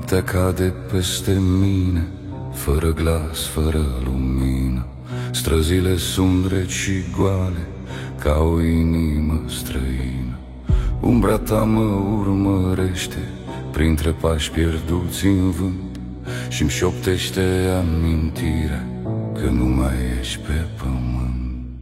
Noaptea cade peste mine, fără glas, fără lumină. Străzile sunt reci și goale, ca o inimă străină. Umbra ta mă urmărește, printre pași pierduți în vânt, și-mi șoptește amintirea că nu mai ești pe pământ.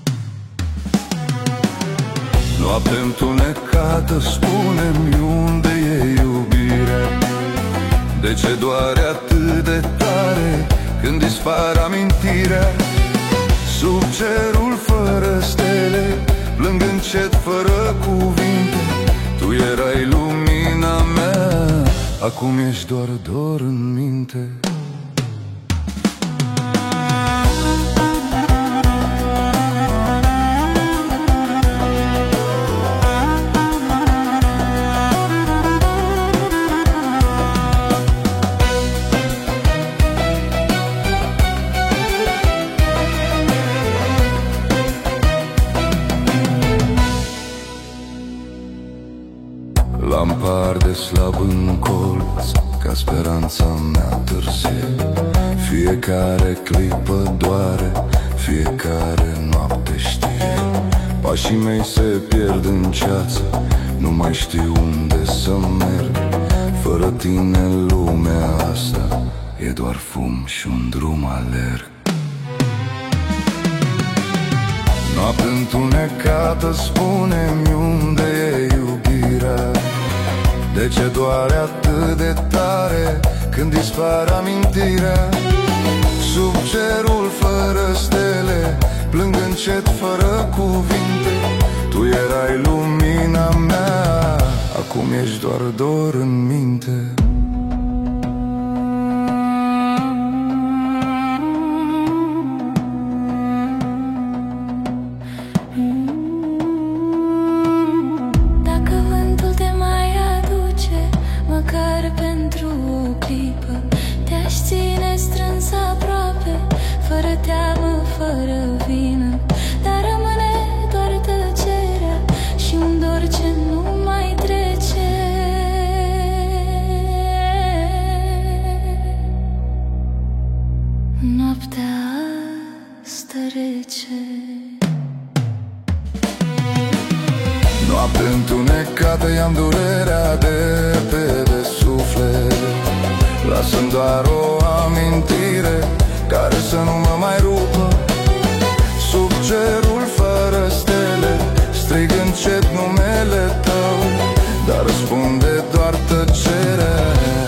Noapte întunecată, spune-mi unde e iubirea. De ce doare atât de tare când dispare amintirea? Sub cerul fără stele, plâng încet fără cuvinte. Tu erai lumina mea, acum ești doar dor în minte. Lampa arde slab în colț, ca speranța mea târzie. Fiecare clipă doare, fiecare noapte știe. Pașii mei se pierd în ceață, nu mai știu unde să merg. Fără tine lumea asta e doar fum și un drum alerg. Noapte întunecată, spune-mi unde e iubirea. De ce doare atât de tare când dispare amintirea? Sub cerul fără stele, plâng încet fără cuvinte. Tu erai lumina mea, acum ești doar dor în minte. Fără teamă, fără vină, dar rămâne doar tăcerea și un dor ce nu mai trece. Noaptea asta rece. Noapte întunecată, i-am durerea de pe suflet. Lasă-mi doar o amintire care să nu mă mai rupă. Sub cerul fără stele, strig încet numele tău, dar răspunde doar tăcerea.